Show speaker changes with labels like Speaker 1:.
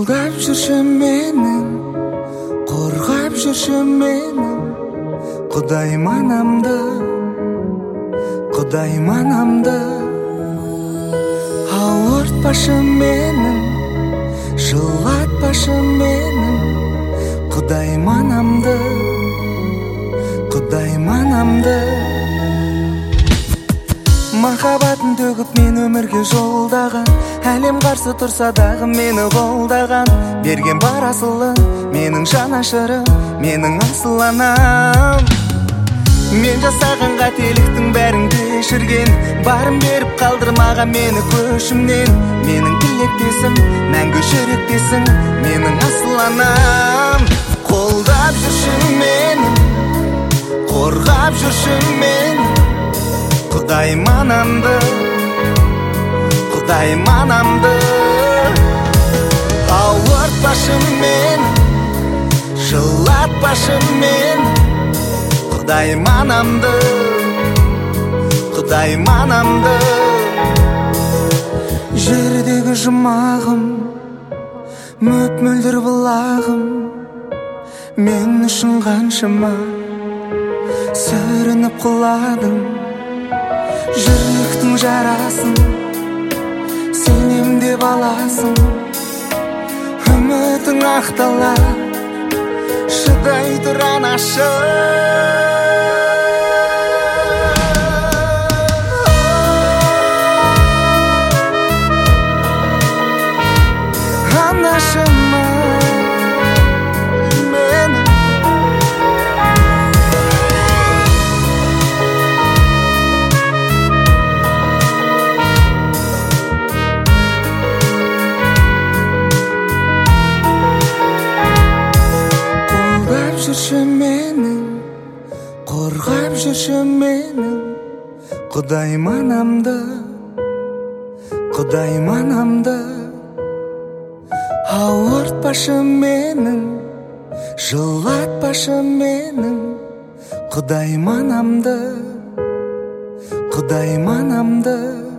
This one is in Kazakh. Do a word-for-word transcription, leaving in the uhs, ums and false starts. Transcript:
Speaker 1: Қолдап жүрші менің, қорғап жүрші менің, Құдайым анамды, Құдайым анамды. Ауыртпашы менің, жылатпашы менің, Құдайым анамды, Құдайым анамды. Махаббатын төгіп мен өмірге жолдаған, әлем қарсы тұрса дағы мені қолдаған, берген бар асылын, менің жанашырым, менің асыл анам. Мен жасаған қателіктің бәрін кешірген, барын беріп қалдырмаған мені көшімнен. Менің тілектесім, мәңгі жүректесің, менің асыл анам. Қолдап жүрші мені, қорғап жүрші мені, Құдайым анамды, Құдайым анамды. Ауыртпашы мені, жылатпашы мені, Құдайым анамды, Құдайым анамды. Жердегі жұмағым, мөп-мөлдір бұлағым, мен үшін қаншама сүрініп құладым. Жүректің жарасын сенем деп аласың, үмітің ақтала, шыдай тұр анашым. Анашыма менің, қолдап жүрші менің, қорғап жүрші менің, Құдайым анамды, Құдайым анамды. Ауыртпашы менің, жылатпашы менің, Құдайым анамды, Құдайым анамды.